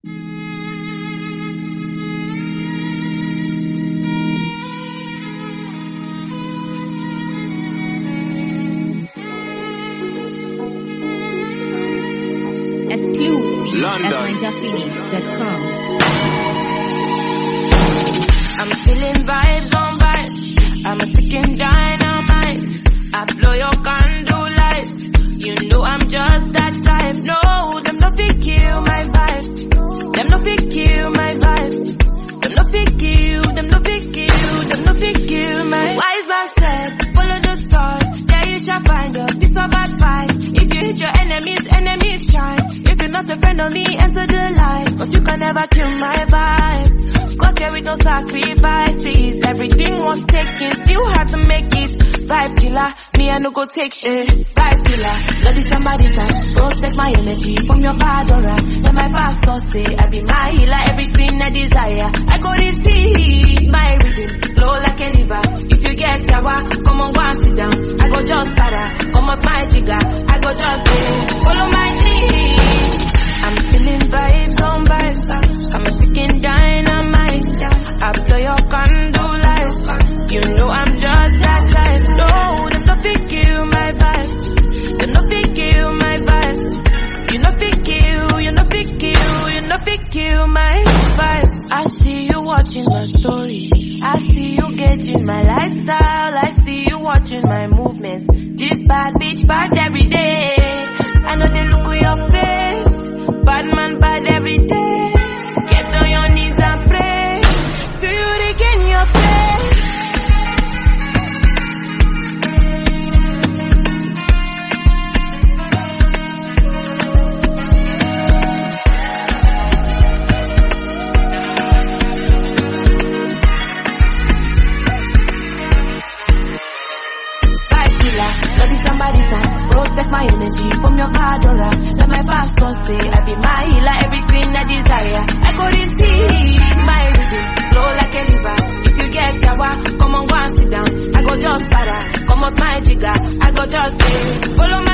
Exclusive at NinjaPhoenix.com. I'm feeling vibes on vibes. I'm a ticking dynamite. I blow your candle lights. You know I'm just that type. No, them no fit kill my vibe. Them no fit kill my vibe. Them no fit kill. Them no fit kill. Them no fit kill my. Wise man said, follow the stars. There you shall find a piece of advice. If you hit your enemies, enemies shine. If you're not a friend of me, enter the light. But you can never kill my vibe. Got here with no sacrifices. Everything was taken, still had to make it. Vibe killer, me I no go take shit. Vibe killer, bloody somebody time. Protect my energy from your bad aura. Let my pastor say I be my healer, everything I desire. I go receive my rhythm, flow like a river. If you get sour, come on go and sit down. I go just start, come up my jigger. I go just follow my lead. I'm feeling vibes on vibes. I'm a ticking dynamite. I blow your candle light. You know I'm just that type. No, there's no big kill my vibe. There's no big kill my vibe. You no big kill, you no big kill, you no big kill my vibe. I see you watching my stories. I see you getting my lifestyle. I see you watching my movements. This bad bitch bad every day. I know they look at your face. Bad man bad every day. Get on your knees and pray. Do you regain your place? Protect my energy from your card aura. Let my pastor say I be my healer, everything I desire. I go receive my rhythm, flow like a river. If you get sour, come on go and sit down. I go just para, come up my jigger. I go just follow my